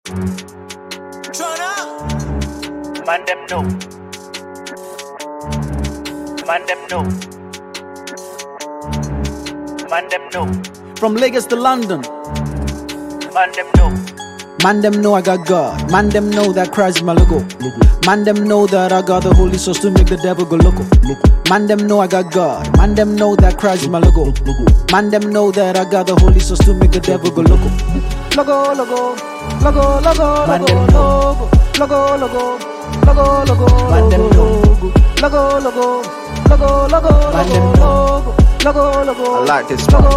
Man them know. Man them know. Man them know. From Lagos to London. Man them know. Man them know I got God. Man them know that Christ is my logo. Man them know that I got the Holy Ghost to make the devil go loco. Man them know I got God. Man them know that Christ is my logo. Man them know that I got the Holy Ghost to make the devil go loco. Logo, logo, logo, logo, man them know. Logo, logo, logo, logo, man them know. Logo, logo, logo, logo, man them know. Logo, logo, I like this stuff.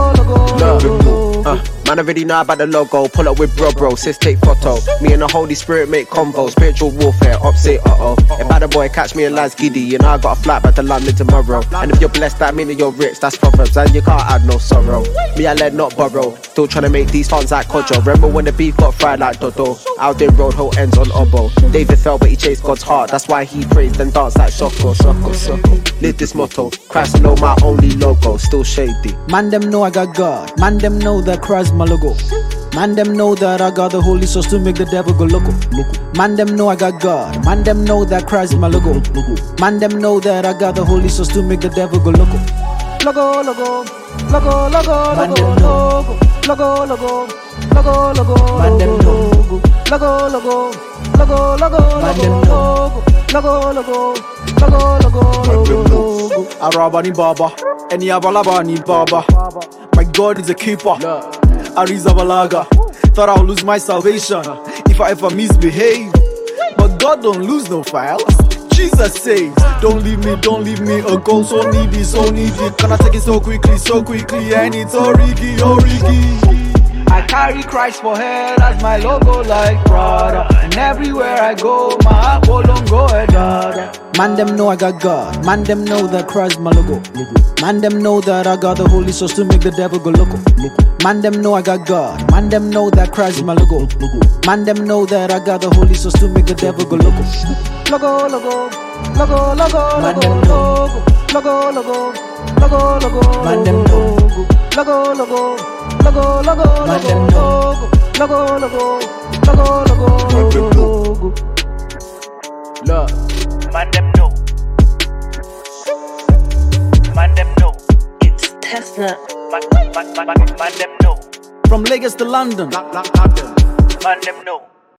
Man, I already know about the logo. Pull up with bro, sis take photo. Me and the Holy Spirit make convo. Spiritual warfare, say If bad boy catch me in lies giddy, you know I got a flight back to London tomorrow. And if you're blessed, that means you're rich. That's Proverbs, and you can't add no sorrow. Me, I let not borrow. Still trying to make these funds like Kojo. Remember when the beef got fried like Dodo? Out there road, whole ends on oboe. David fell, but he chased God's heart. That's why he praised and danced like Soko. Live this motto. Christ alone, my only logo. Still shady. Man them know I got God. Man them know that Christ my logo. Man them know that I got the Holy Ghost to make the devil go loco. Man them know I got God. Man them know that Christ is my logo. Man them know that I got the Holy Ghost to make the devil go loco. Logo, logo, logo, logo, man them know. Logo, logo, logo, logo, man them know. Logo, logo, logo, logo, man them know. Logo, logo, logo, logo. Arabani Baba, any Abalabani Baba. My God is a keeper. Arizabalaga. Thought I'll lose my salvation if I ever misbehave. But God don't lose no files. Jesus says, don't leave me a goal so needy, so needy. Can I take it so quickly, and it's origi. I carry Christ for head as my logo like Prada. And everywhere I go, my Apollo go head. Man them know I got God. Man them know that Christ my logo. Man them know that I got the Holy Ghost to make the devil go loco. Man them know I got God. Man them know that Christ is my logo. Man them know that I got the Holy Ghost to make the devil go loco. Logo, logo, logo, logo, man them know. Logo, logo, logo, logo, man them know. Logo, logo, logo, logo, man them know. Logo, logo, logo, logo. Look, man them know. Man them know. It's Tesla. Man them know. From Lagos to London. Man them know.